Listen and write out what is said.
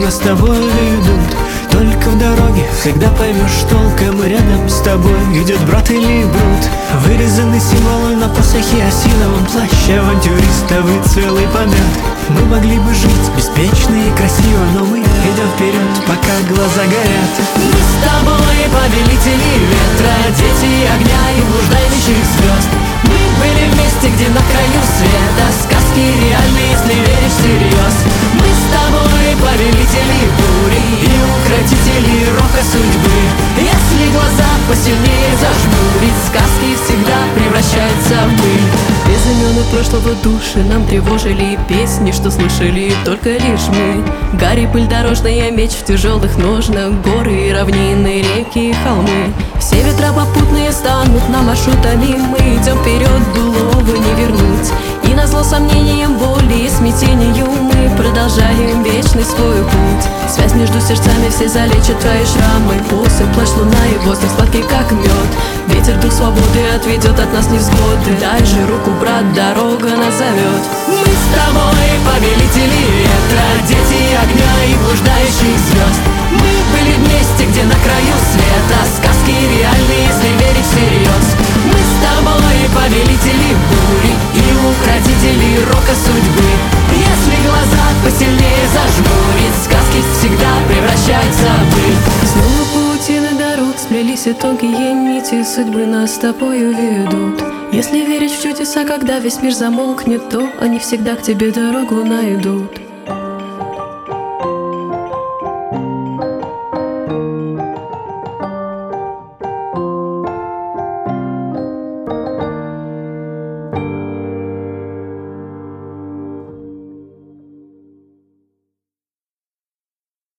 нас с тобой ведут. Только в дороге, когда поймешь толком, рядом с тобой идет брат или брут. Вырезаны символы на посохе осиновом плаще авантюриста, целый помят. Мы могли бы жить беспечно и красиво, но мы идем вперед, пока глаза горят. Мы с тобой повелители ветра, дети огня и блуждающих звезд. Мы были вместе, где на краю света, сказки реальны, если веришь всерьез. Мы с тобой повелители бури и укротители рока судьбы. Если глаза посильнее зажмурить, сказки всегда превращаются в быль. Без имен и прошлого души нам тревожили песни, что слышали только лишь мы. Гарри, пыль дорожная, меч в тяжелых ножнах, горы и равнины, реки и холмы. Все ветра попутные станут нам маршрутами, мы идем вперед, былого не вернуть. И назло сомнениям, боли и смятению мы продолжаем вечный свой путь. Связь между сердцами все залечит твои шрамы. Осень, плащ, луна и воздух сладкий как мед. Ветер, дух свободы отведет от нас невзгоды. Дай же руку, брат, дорога нас зовет. Мы с тобой повелители ветра, дети огня и блуждающих звезд. Мы были вместе, где на краю света, сказки реальны, если верить всерьез. Мы с тобой повелители бури и укротители рока судьбы. Если глаза посильнее зажмурить, сказки всегда превращаются в быль. Снова паутины дорог сплелись, и тонкие нити судьбы нас с тобою ведут. Если верить в чудеса, когда весь мир замолкнет, то они всегда к тебе дорогу найдут.